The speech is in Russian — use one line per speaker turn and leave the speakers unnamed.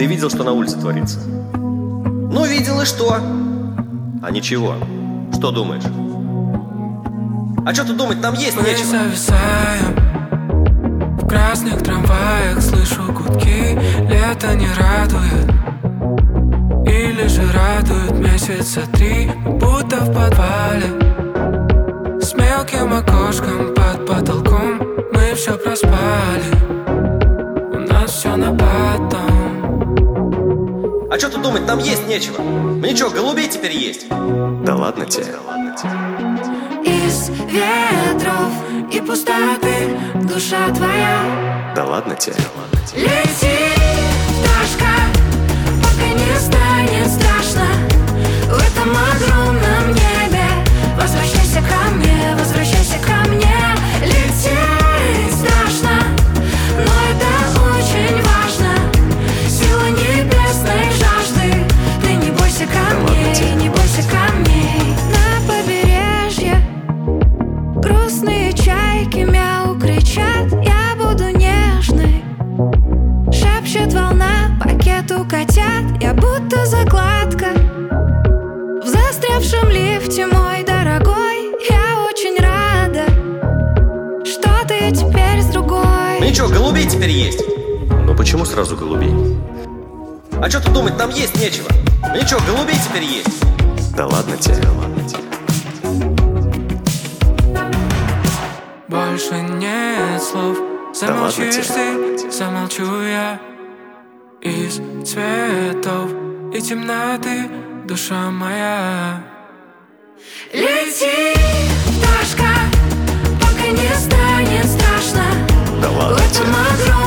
Ты видел, что на улице творится? Ну, видел, и что? А ничего. Что думаешь? А что тут думать, там есть
Мы
нечего.
зависаем в красных трамваях, слышу гудки. Лето не радует, или же радует месяца 3. Будто в подвале с мелким окошком под потолком. Мы все проспали, у нас все на потом.
А что тут думать, там есть нечего. Мне что, голубей теперь есть?
Да ладно тебе.
Из ветров и пустоты душа твоя.
Да ладно тебе.
Лети, пташка, пока не станет страшно в этом огромном небе. Возвращайся ко мне, возвращайся ко мне. Лететь страшно, но это очень важно. Сила небесной жажды. Ты не бойся камней, не бойся камней. На побережье грустные чайки мяу кричат. Я буду нежной, шепчет волна пакету котят. Я будто закладка в застрявшем лифте, мой дорогой. Я очень рада, что ты теперь с другой.
Мне что, голубей теперь есть?
Ну почему сразу голубей?
А что тут думать, там есть нечего. Мне что, голубей теперь есть?
Да ладно тебе.
Больше нет слов. Замолчишь
ладно
ты, замолчу я. Из цветов и темноты душа моя.
Лети, пташка, пока не станет страшно
Да ладно
в этом
тебе.
огромном